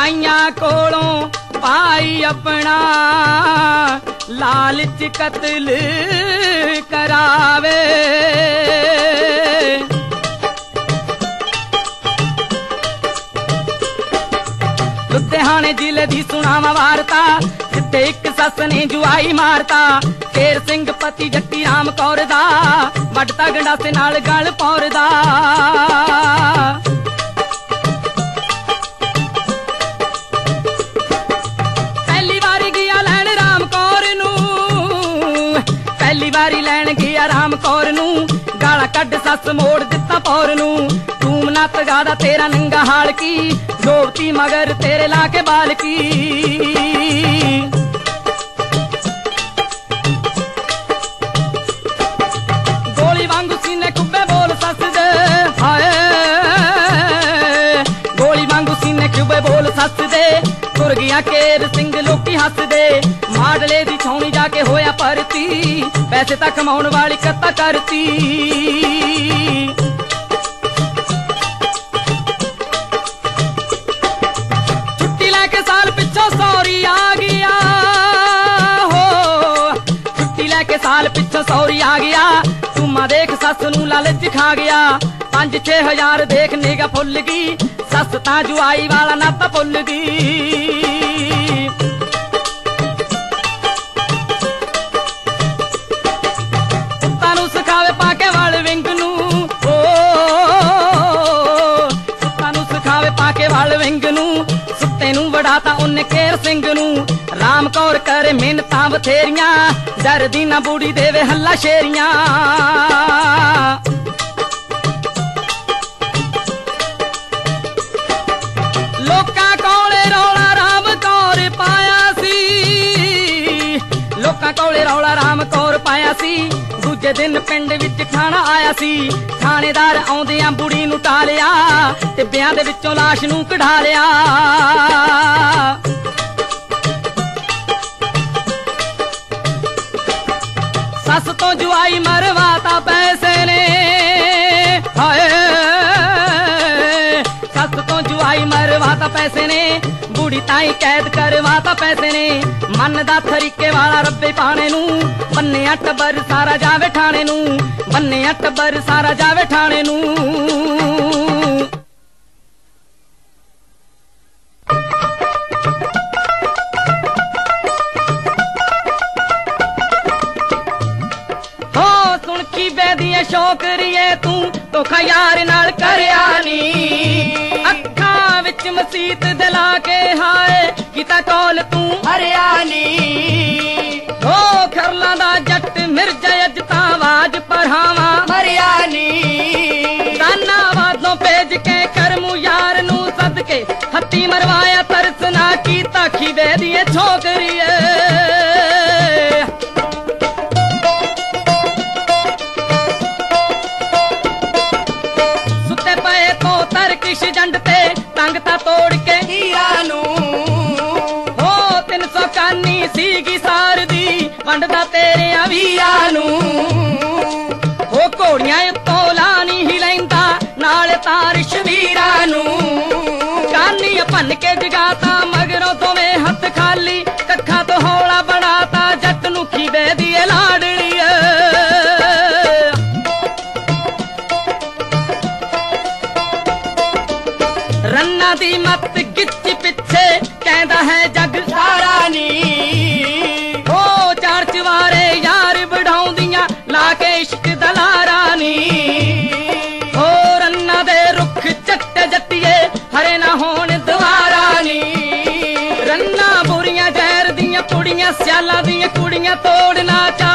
भाइयां कोलों भाई अपना लालच कत्ल करावे। लुधियाने जिले दी सुनावा वारता जिथे एक सस ने जुआई मारता। शेर सिंह पति जट्टी राम कौर दा वड्डता गंडासे नाल गल पौरदा। पहली वारी गया लैण राम कौर नू, पहली वारी लैण गया राम कौर नू। गाला कड्ड सस मोड़ दिता पौर नू। तूम नत गादा तेरा नंगा हाल की, डोबती मगर तेरे लाके बाल की। गोली वांगू सीने कुब्बे बोल सस दे, हाय गोली वांगू सीने कुब्बे बोल सस दे। तुर गया केर सिंह लोकी हस दे। माडले दी छौनी जाके होया परती, पैसे तक कमाउण वाली कत्ता करती। साल पिछो सौरी आ गया हो, छुट्टी लैके साल पिछो सौरी आ गया। तुमा देख सस नू लालच खा गया। 5-6 हजार देख निगा फुल गई, सस तां जुआई वाला नाता भुल गई। कुत्ता नू सिखावे पाके वाल विंग नू, ओ कुत्ता नू सिखावे पाके वाल विंग नू। तेनू वड़ाता उन्ने केर सिंह नू। राम कौर करे मिन्नतां बथेरियां, डरदी ना बूढ़ी देवे हल्ला शेरियां। लोकां कोले रौला राम कौर पाया सी, लोकां कोले रौला राम कौर पाया सी। दूजे दिन पिंड विच खाना आया सी। थानेदार आउंदियां बुढ़ी नू टालिया, टिब्बियां दे विचों लाश नू कढा लिया। सस तो जुआई मरवाता पैसे ने, हाय सस तो जुआई मरवाता पैसे ने। बूढ़ी ताई कैद करवाता पैसे ने। मनदा तरीके वाला रब्बे पाने नू, बन्ने टब्बर सारा जावे ठाणे नू, बन्ने टब्बर सारा जावे ठाणे नू। शौकरीए तू धोखा यार नाल करया नी। अखां विच मसीत दिला के हाय किता कौल तू हरिया नी। हो खरला दा जट मिर्जा अजता आवाज पढ़ावा मरिया नी। दाना वादों पेज के करमू यार नू सदके हत्ती मरवाया तरस ना कीता खीवे दिए छोकरीए। तंगता तोड़ के हीरा नू हो 300 कानी सीगी सार दी वंडदा तेरे वीरा नू। हो घोड़ियां उत्तों लानी ही लैंदा नाल तार शवीरा नू। कानी भन के जगाता मगरों दोवें हथ खाली, कखा तो हौला बनाता जट नू खीवे दी लाडली। रन्ना दी मत गिच पिछे कहता है जग सारा नी। हो 4 चवारे यार बढ़ाउंदियां लाके इश्क दलारा नी। हो रन्ना दे रुख चट्टे जट्टिए हरे ना होण द्वारा नी। रन्ना बुरियां जहर दियां कुड़ियां स्याला दियां कुड़ियां तोड़ना चा